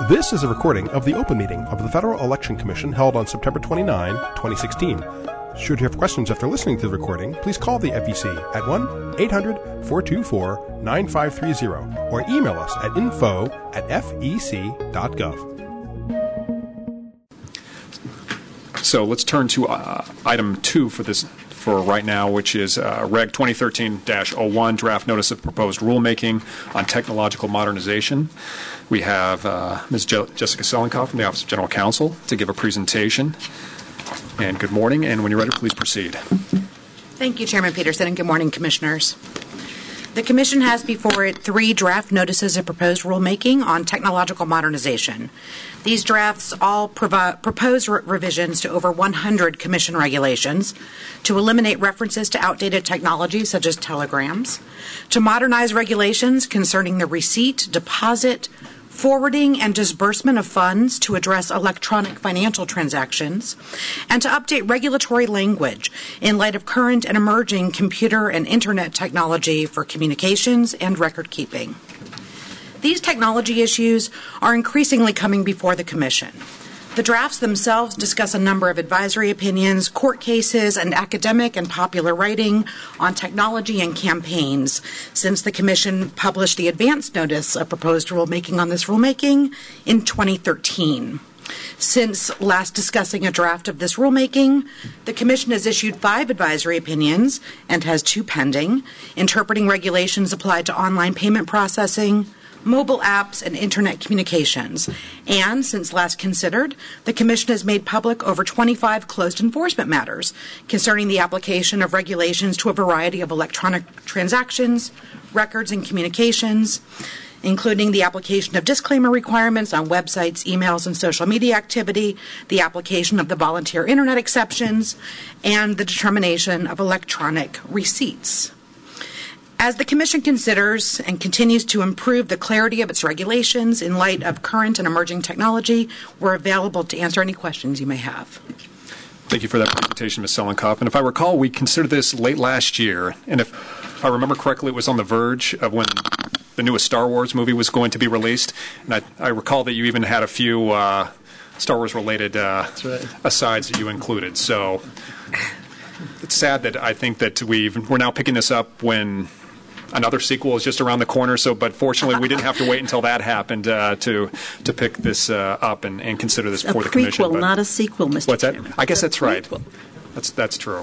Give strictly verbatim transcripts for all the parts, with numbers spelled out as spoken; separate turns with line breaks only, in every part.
This is a recording of the open meeting of the Federal Election Commission held on September twenty-ninth, twenty sixteen. Should you have questions after listening to the recording, please call the F E C at one eight hundred, four two four, nine five three zero or email us at info at f e c dot gov.
So let's turn to uh, item two for this for right now, which is uh, Reg twenty thirteen dash oh one, Draft Notice of Proposed Rulemaking on Technological Modernization. We have uh, Miz Je- Jessica Selenkoff from the Office of General Counsel to give a presentation. And good morning, and when you're ready, please proceed.
Thank you, Chairman Peterson, and good morning, Commissioners. The Commission has before it three draft notices of proposed rulemaking on technological modernization. These drafts all provi- propose re- revisions to over one hundred Commission regulations, to eliminate references to outdated technologies such as telegrams, to modernize regulations concerning the receipt, deposit, forwarding and disbursement of funds to address electronic financial transactions, and to update regulatory language in light of current and emerging computer and internet technology for communications and record keeping. These technology issues are increasingly coming before the Commission. The drafts themselves discuss a number of advisory opinions, court cases, and academic and popular writing on technology and campaigns since the Commission published the advance notice of proposed rulemaking on this rulemaking in twenty thirteen. Since last discussing a draft of this rulemaking, the Commission has issued five advisory opinions and has two pending, interpreting regulations applied to online payment processing, mobile apps, and internet communications. And, since last considered, the Commission has made public over twenty-five closed enforcement matters concerning the application of regulations to a variety of electronic transactions, records, and communications, including the application of disclaimer requirements on websites, emails, and social media activity, the application of the volunteer internet exceptions, and the determination of electronic receipts. As the Commission considers and continues to improve the clarity of its regulations in light of current and emerging technology, we're available to answer any questions you may have.
Thank you for that presentation, Miz Selenkoff. And if I recall, we considered this late last year. And if I remember correctly, it was on the verge of when the newest Star Wars movie was going to be released. And I, I recall that you even had a few uh, Star Wars-related uh, right. asides that you included. So it's sad that I think that we've, we're now picking this up when another sequel is just around the corner. So, but fortunately, we didn't have to wait until that happened uh, to to pick this uh, up and, and consider this before the Commission.
A prequel, not a sequel, Mister
What's that?
Chairman.
I guess that's right. That's that's true.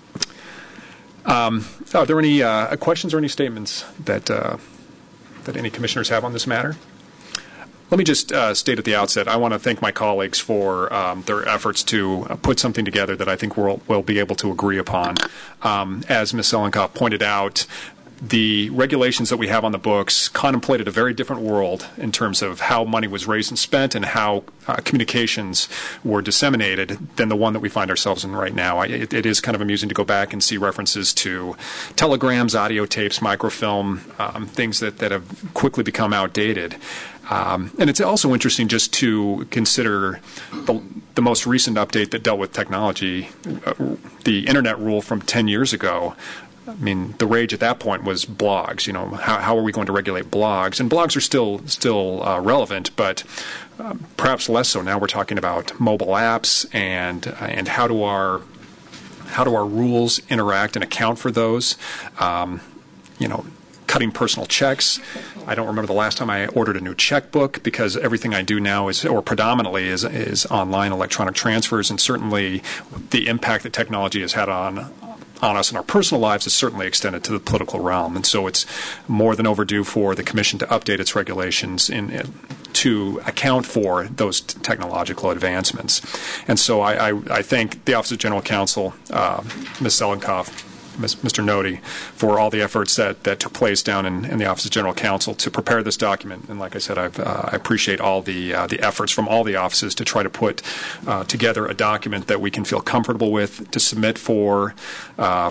Um, are there any uh, questions or any statements that uh, that any commissioners have on this matter? Let me just uh, state at the outset, I want to thank my colleagues for um, their efforts to uh, put something together that I think we'll, we'll be able to agree upon. Um, as Miz Selenkoff pointed out, the regulations that we have on the books contemplated a very different world in terms of how money was raised and spent and how uh, communications were disseminated than the one that we find ourselves in right now. I, it, it is kind of amusing to go back and see references to telegrams, audio tapes, microfilm, um, things that, that have quickly become outdated. Um, and it's also interesting just to consider the, the most recent update that dealt with technology, uh, the Internet rule from ten years ago. I mean, the rage at that point was blogs. You know, how, how are we going to regulate blogs? And blogs are still still uh, relevant, but uh, perhaps less so. Now we're talking about mobile apps and uh, and how do our how do our rules interact and account for those? Um, you know, cutting personal checks. I don't remember the last time I ordered a new checkbook because everything I do now is, or predominantly, is is online electronic transfers, and certainly the impact that technology has had on. on us in our personal lives is certainly extended to the political realm. And so it's more than overdue for the Commission to update its regulations in, in, to account for those t- technological advancements. And so I, I, I thank the Office of General Counsel, uh, Miz Selenkoff, Mister Nodi, for all the efforts that, that took place down in, in the Office of General Counsel to prepare this document. And like I said, I've, uh, I appreciate all the uh, the efforts from all the offices to try to put uh, together a document that we can feel comfortable with to submit for uh,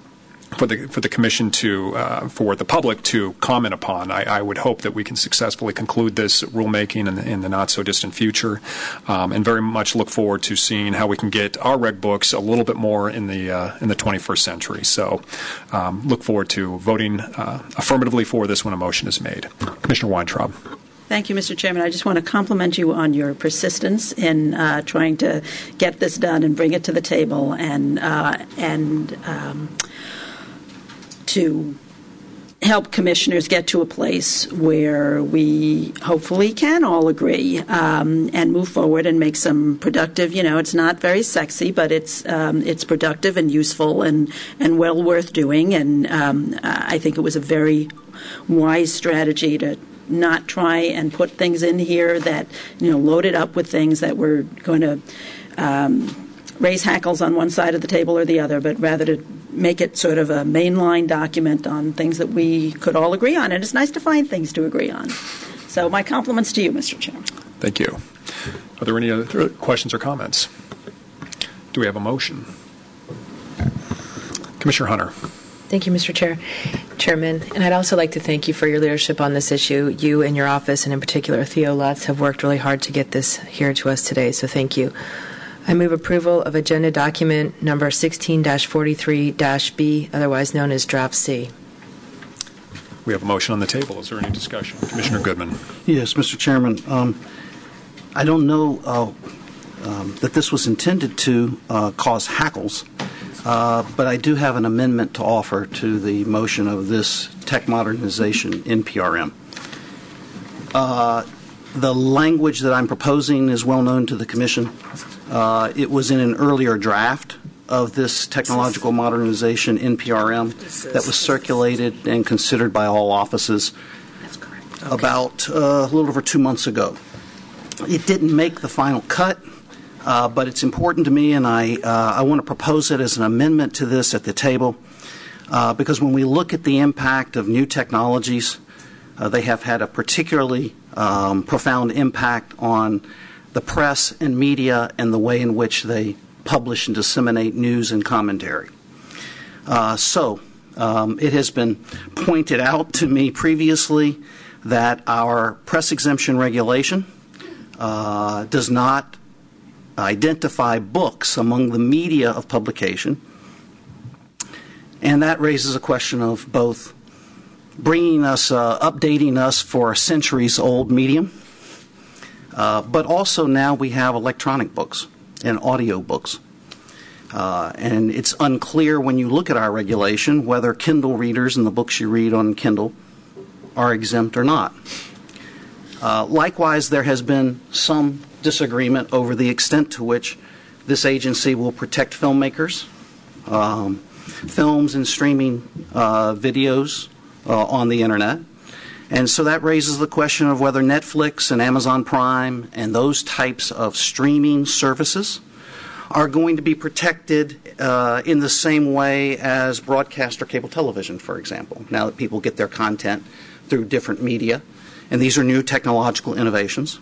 for the for the Commission to uh, for the public to comment upon. I, I would hope that we can successfully conclude this rulemaking in the, in the not so distant future, um, and very much look forward to seeing how we can get our reg books a little bit more in the uh, in the twenty-first century. So, um, look forward to voting uh, affirmatively for this when a motion is made. Commissioner Weintraub.
Thank you, Mister Chairman. I just want to compliment you on your persistence in uh, trying to get this done and bring it to the table, and uh, and um, to help commissioners get to a place where we hopefully can all agree um, and move forward and make some productive. You know, it's not very sexy, but it's um, it's productive and useful and and well worth doing. And um, I think it was a very wise strategy to not try and put things in here that, you know, loaded up with things that were going to um, raise hackles on one side of the table or the other, but rather to make it sort of a mainline document on things that we could all agree on. And it's nice to find things to agree on. So my compliments to you, Mister Chairman.
Thank you. Are there any other questions or comments? Do we have a motion? Commissioner Hunter.
Thank you, Mister Chair. Chairman, and I'd also like to thank you for your leadership on this issue. You and your office, and in particular Theo Lutz, have worked really hard to get this here to us today, so thank you. I move approval of agenda document number sixteen dash forty-three dash B, otherwise known as Draft C.
We have a motion on the table. Is there any discussion? Commissioner Goodman.
Yes, Mister Chairman. Um, I don't know uh, um, that this was intended to uh, cause hackles, uh, but I do have an amendment to offer to the motion of this tech modernization in P R M. Uh, the language that I'm proposing is well known to the Commission. Uh, it was in an earlier draft of this technological modernization in P R M that was circulated and considered by all offices okay. about uh, a little over two months ago. It didn't make the final cut, uh, but it's important to me, and I, uh, I want to propose it as an amendment to this at the table, uh, because when we look at the impact of new technologies, uh, they have had a particularly um, profound impact on the press and media and the way in which they publish and disseminate news and commentary. Uh, so um, it has been pointed out to me previously that our press exemption regulation uh, does not identify books among the media of publication, and that raises a question of both bringing us, uh, updating us for a centuries-old medium, Uh, but also now we have electronic books and audio books. Uh, and it's unclear when you look at our regulation whether Kindle readers and the books you read on Kindle are exempt or not. Uh, likewise, there has been some disagreement over the extent to which this agency will protect filmmakers, um, films and streaming uh, videos uh, on the Internet. And so that raises the question of whether Netflix and Amazon Prime and those types of streaming services are going to be protected uh, in the same way as broadcast or cable television, for example, now that people get their content through different media. And these are new technological innovations.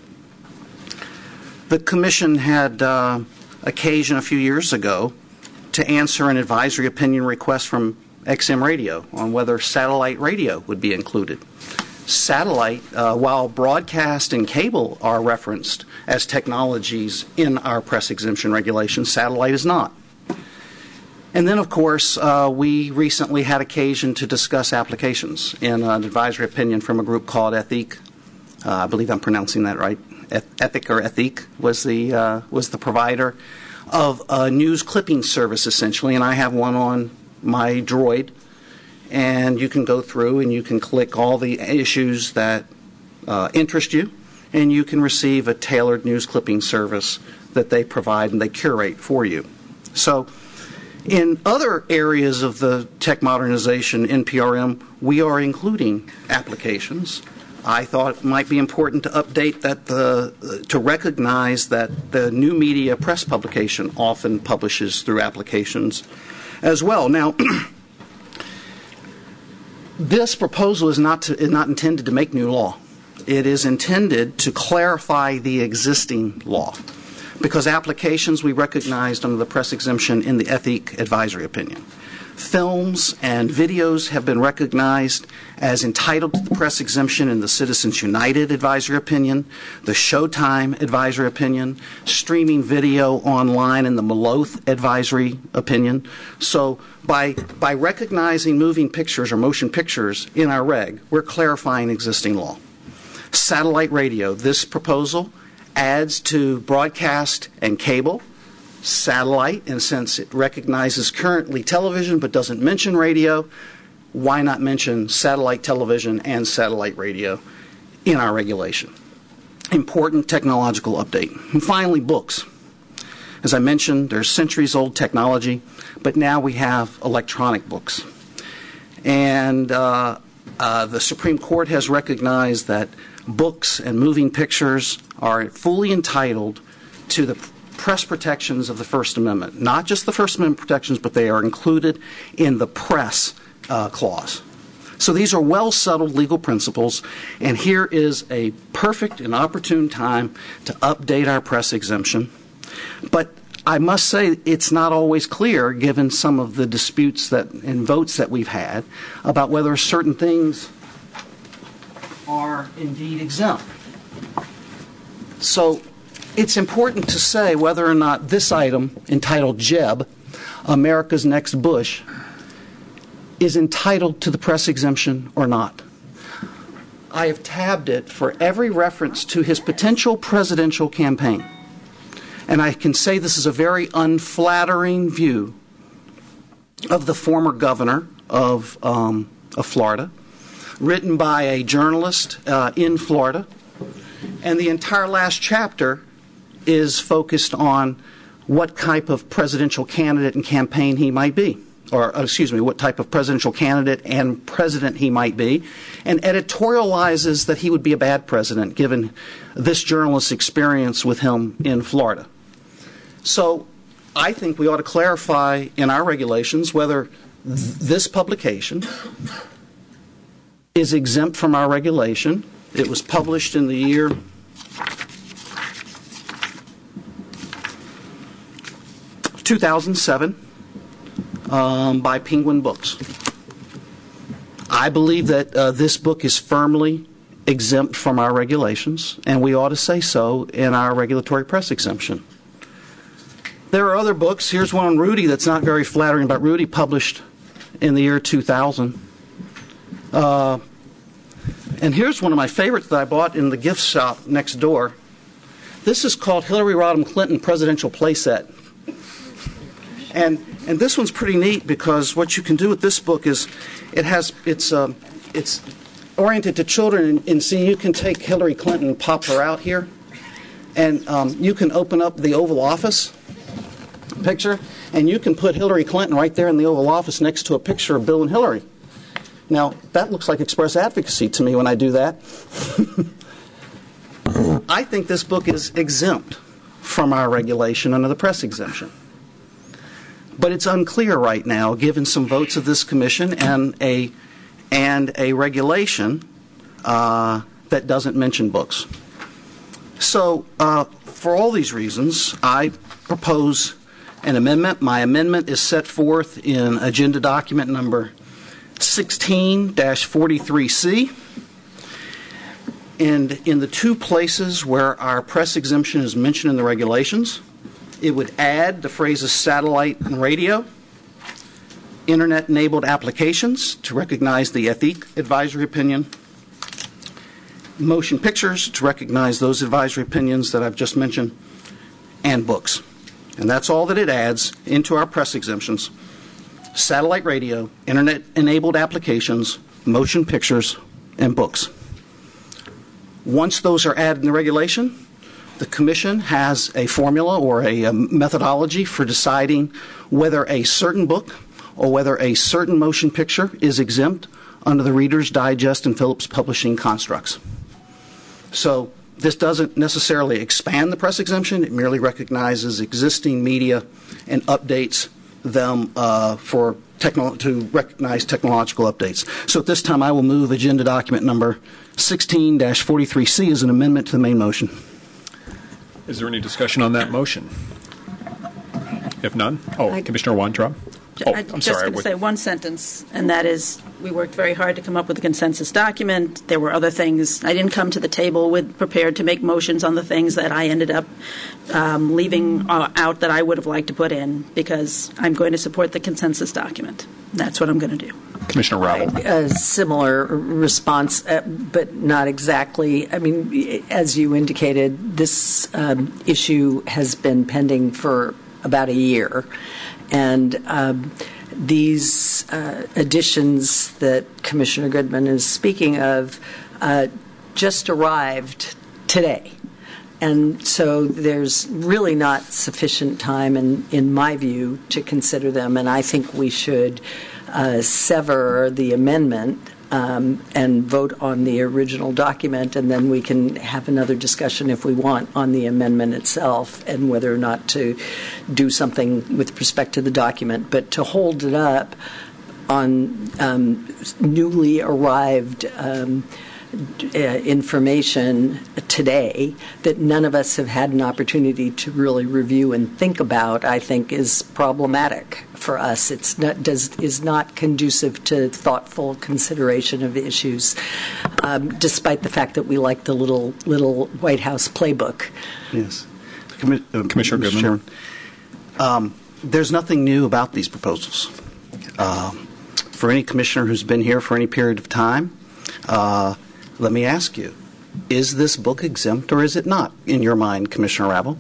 The Commission had uh, occasion a few years ago to answer an advisory opinion request from X M Radio on whether satellite radio would be included. Satellite, uh, while broadcast and cable are referenced as technologies in our press exemption regulation, satellite is not. And then, of course, uh, we recently had occasion to discuss applications in an advisory opinion from a group called Ethique. Uh, I believe I'm pronouncing that right. Ethic or Ethique was the uh, was the provider of a news clipping service, essentially, and I have one on my Droid. And you can go through and you can click all the issues that uh, interest you, and you can receive a tailored news clipping service that they provide and they curate for you. So in other areas of the tech modernization in P R M, we are including applications. I thought it might be important to update that the, uh, to recognize that the new media press publication often publishes through applications as well. Now, this proposal is not, to, is not intended to make new law. It is intended to clarify the existing law, because applications we recognized under the press exemption in the Ethique advisory opinion. Films and videos have been recognized as entitled to the press exemption in the Citizens United advisory opinion, the Showtime advisory opinion, streaming video online in the Maloth advisory opinion. So by, by recognizing moving pictures or motion pictures in our reg, we're clarifying existing law. Satellite radio. This proposal adds to broadcast and cable. Satellite, in a sense, it recognizes currently television but doesn't mention radio. Why not mention satellite television and satellite radio in our regulation? Important technological update. And finally, books. As I mentioned, there's centuries-old technology, but now we have electronic books. And uh, uh, the Supreme Court has recognized that books and moving pictures are fully entitled to the press protections of the First Amendment. Not just the First Amendment protections, but they are included in the press uh, clause. So these are well-settled legal principles, and here is a perfect and opportune time to update our press exemption. But I must say it's not always clear, given some of the disputes that and votes that we've had, about whether certain things are indeed exempt. So it's important to say whether or not this item, entitled Jeb, America's Next Bush, is entitled to the press exemption or not. I have tabbed it for every reference to his potential presidential campaign. And I can say this is a very unflattering view of the former governor of, um, of Florida, written by a journalist uh, in Florida. And the entire last chapter is focused on what type of presidential candidate and campaign he might be. Or, excuse me, what type of presidential candidate and president he might be, and editorializes that he would be a bad president, given this journalist's experience with him in Florida. So I think we ought to clarify in our regulations whether th- this publication is exempt from our regulation. It was published in the year two thousand seven. Um, by Penguin Books. I believe that uh, this book is firmly exempt from our regulations, and we ought to say so in our regulatory press exemption. There are other books. Here's one on Rudy that's not very flattering about Rudy, published in the year two thousand. Uh, and here's one of my favorites that I bought in the gift shop next door. This is called Hillary Rodham Clinton Presidential Playset. And and this one's pretty neat because what you can do with this book is it has it's um, it's oriented to children, and, and see, you can take Hillary Clinton and pop her out here, and um, you can open up the Oval Office picture, and you can put Hillary Clinton right there in the Oval Office next to a picture of Bill and Hillary. Now that looks like express advocacy to me when I do that. I think this book is exempt from our regulation under the press exemption. But it's unclear right now, given some votes of this commission and a and a regulation uh, that doesn't mention books. So, uh, for all these reasons, I propose an amendment. My amendment is set forth in agenda document number sixteen dash forty-three C. And in the two places where our press exemption is mentioned in the regulations, it would add the phrases satellite and radio, internet-enabled applications to recognize the ethique advisory opinion, motion pictures to recognize those advisory opinions that I've just mentioned, and books. And that's all that it adds into our press exemptions: satellite radio, internet-enabled applications, motion pictures, and books. Once those are added in the regulation, the Commission has a formula or a, a methodology for deciding whether a certain book or whether a certain motion picture is exempt under the Reader's Digest and Phillips Publishing constructs. So this doesn't necessarily expand the press exemption. It merely recognizes existing media and updates them uh, for techno- to recognize technological updates. So at this time, I will move agenda document number sixteen dash forty-three C as an amendment to the main motion.
Is there any discussion on that motion? If none, oh,
I,
Commissioner Weintraub. Oh,
I'm
I'm
just
sorry, I
going to
would-
say one sentence, and that is, we worked very hard to come up with a consensus document. There were other things. I didn't come to the table with prepared to make motions on the things that I ended up um, leaving uh, out that I would have liked to put in, because I'm going to support the consensus document. That's what I'm going to do.
Commissioner Ravel.
A similar response, uh, but not exactly. I mean, as you indicated, this um, issue has been pending for about a year. And um, these uh, additions that Commissioner Goodman is speaking of uh, just arrived today. And so there's really not sufficient time, in, in my view, to consider them. And I think we should uh, sever the amendment um, and vote on the original document, and then we can have another discussion if we want on the amendment itself and whether or not to do something with respect to the document. But to hold it up on um, newly arrived um, uh, information today that none of us have had an opportunity to really review and think about, I think is problematic for us. It's not does is not conducive to thoughtful consideration of issues, um, despite the fact that we like the little little White House playbook.
Yes, Commi- uh,
Commissioner
Mister
Goodman.
Chairman, um, there's nothing new about these proposals. Um, for any commissioner who's been here for any period of time, uh, let me ask you: is this book exempt or is it not, in your mind, Commissioner Ravel?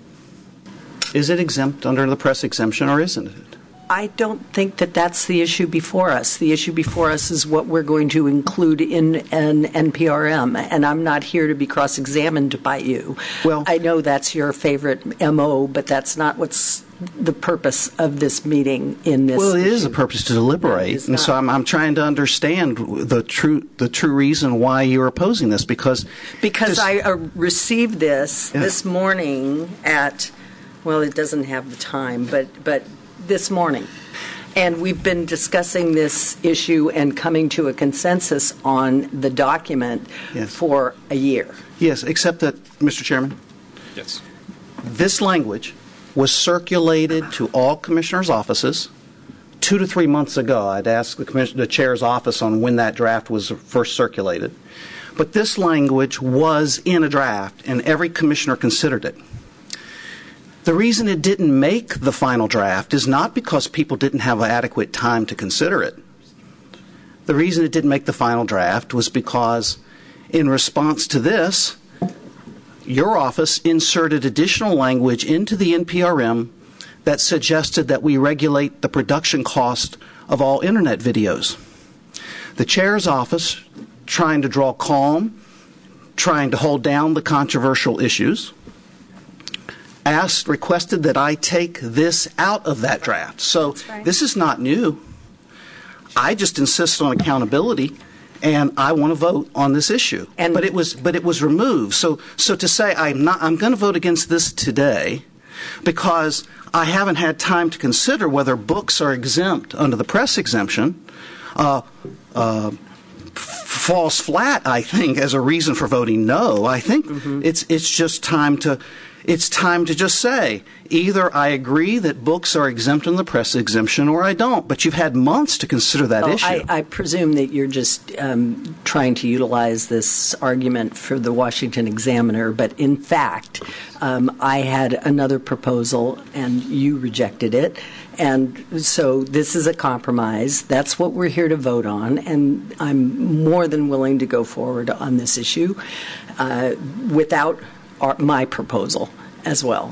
Is it exempt under the press exemption or isn't it?
I don't think that that's the issue before us. The issue before us is what we're going to include in an N P R M, and I'm not here to be cross-examined by you.
Well,
I know that's your favorite M O, but that's not what's the purpose of this meeting in this
Well, it
issue.
is a purpose to deliberate,
It's
and so
not.
I'm, I'm trying to understand the true the true reason why you're opposing this, because
Because
this-
I uh, received this
Yeah.
this morning at, well, it doesn't have the time, but but this morning. And we've been discussing this issue and coming to a consensus on the document
Yes.
for a year.
Yes, except that, Mister Chairman,
Yes.
this language was circulated to all commissioners' offices two to three months ago. I'd ask the, commission, the chair's office on when that draft was first circulated. But this language was in a draft, and every commissioner considered it. The reason it didn't make the final draft is not because people didn't have adequate time to consider it. The reason it didn't make the final draft was because, in response to this, your office inserted additional language into the N P R M that suggested that we regulate the production cost of all Internet videos. The chair's office, trying to draw calm, trying to hold down the controversial issues, asked, requested that I take this out of that draft. So this is not new. I just insist on accountability, and I want to vote on this issue.
And-
but it was but it was removed. So so to say I'm not I'm going to vote against this today because I haven't had time to consider whether books are exempt under the press exemption. Uh, uh, falls flat, I think, as a reason for voting no. I think mm-hmm. it's it's just time to it's time to just say either I agree that books are exempt in the press exemption or I don't. But you've had months to consider that
Oh,
issue.
I, I presume that you're just um, trying to utilize this argument for the Washington Examiner, but in fact, um, I had another proposal and you rejected it. And so this is a compromise. That's what we're here to vote on, and I'm more than willing to go forward on this issue uh, without our, my proposal as well.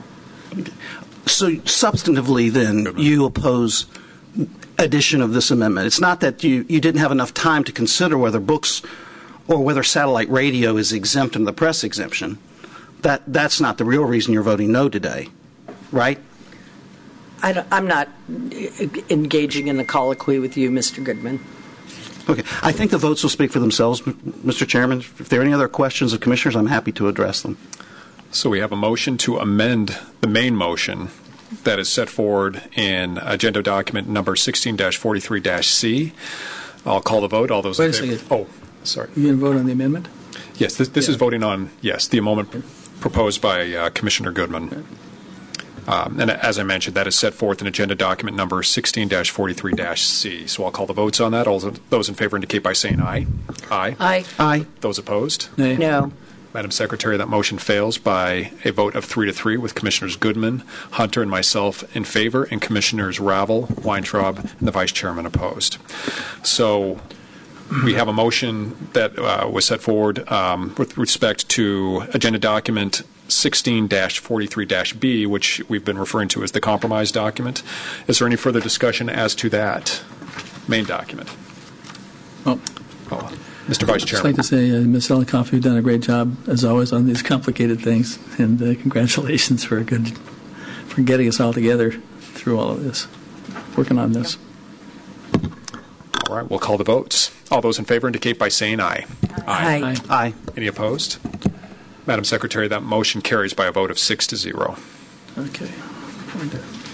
So substantively, then, you oppose addition of this amendment. It's not that you, you didn't have enough time to consider whether books or whether satellite radio is exempt in the press exemption. That that's not the real reason you're voting no today, right?
I don't, I'm not engaging in a colloquy with you, Mister Goodman.
Okay. I think the votes will speak for themselves, Mister Chairman. If there are any other questions of commissioners, I'm happy to address them.
So we have a motion to amend the main motion that is set forward in agenda document number sixteen forty-three C. I'll call the vote. All those
Wait
in
a
favor.
second.
Oh, sorry.
You going to vote on the amendment?
Yes, this, this
Yeah.
is voting on, yes, the amendment proposed by uh, Commissioner Goodman. Um, and as I mentioned, that is set forth in agenda document number sixteen forty-three C. So I'll call the votes on that. All those in favor indicate by saying aye. Aye.
Aye.
Aye.
Those opposed?
Nay.
No.
Madam Secretary, that motion fails by a vote of three to three, with Commissioners Goodman, Hunter, and myself in favor, and Commissioners Ravel, Weintraub, and the Vice Chairman opposed. So we have a motion that uh, was set forward um, with respect to agenda document sixteen forty-three B, which we've been referring to as the compromise document. Is there any further discussion as to that main document?
Well,
Oh, Mister Vice
I'd just
Chairman.
like to say, uh, Miz Elikoff, you've done a great job, as always, on these complicated things, and uh, congratulations for a good, for getting us all together through all of this, working on this.
All right, we'll call the votes. All those in favor indicate by saying aye.
Aye.
Aye.
Aye.
Any opposed? Madam Secretary, that motion carries by a vote of six to zero.
Okay.